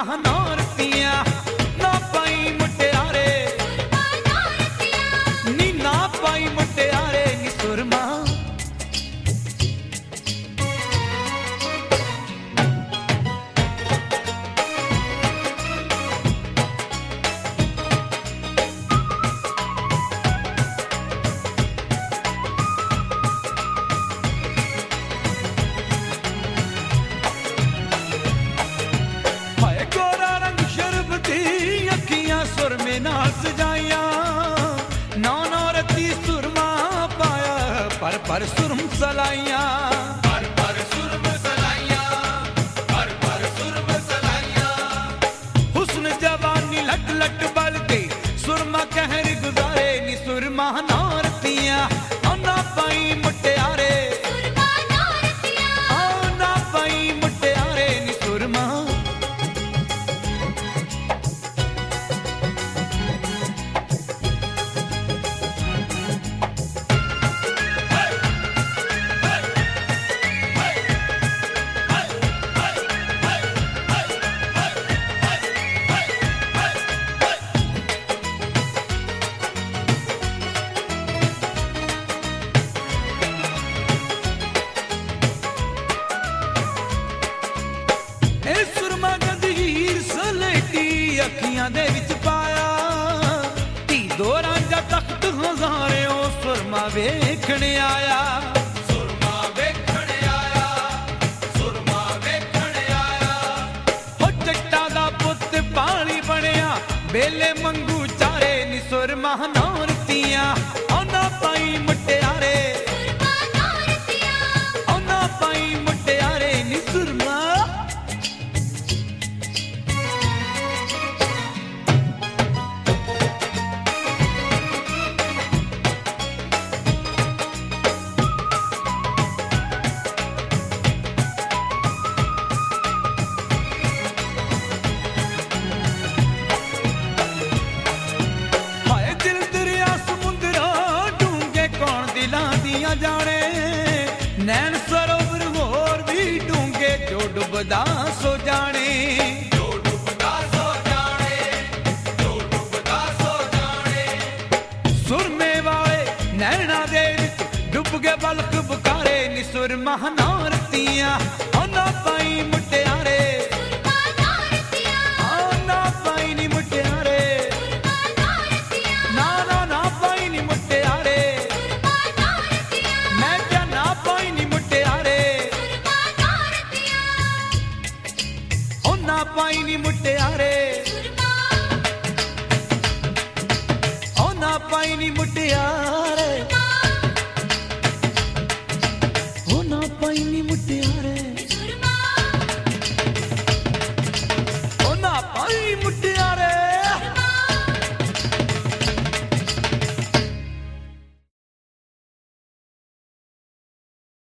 महानौरतियां ना पाई मुटियारे नी ना पाई मुटियारे नी सुरमा सुर में नाच जाया नौ नौरती सुरमा पाया पर सुरम सलाइया पर सुरम सलाइया पर सुरम सलाइया हुस्न जवानी लट लट बल के सुरमा कहर गुजारे नी सुरमा नौरतियां ना पाई मुटियारे ना पाई मुटियारे नी सुरमा अखियां दे विच पाया धी दो रांझा तख्त हज़ारे ओ सुरमा वेखण आया सुरमा वेखण आया सुरमा वेखण आया हो जट्टा दा पुत पाली बनिया बेले मंगू चारे नी सुरमा नौरतियां ना पाई मुटियारे ना पाई मुटियारे नी सुरमा जाने नैन सरोवर होर भी डूंगे जो डुबदा सो जाने जो डुबदा सो जाने जो डुबदा सो जाने सुरमे वाले नैना दे डुब के बलक बुकारे नी सुरमा नौरतियां ना पाई मुटियारे ना पाई नी मुटियारे ना ना ना पाई नी मुटियारे ना पाई नी मुटियारे ओ ना पाई नी मुटियारे ओ ना पाई नी मुटियारे।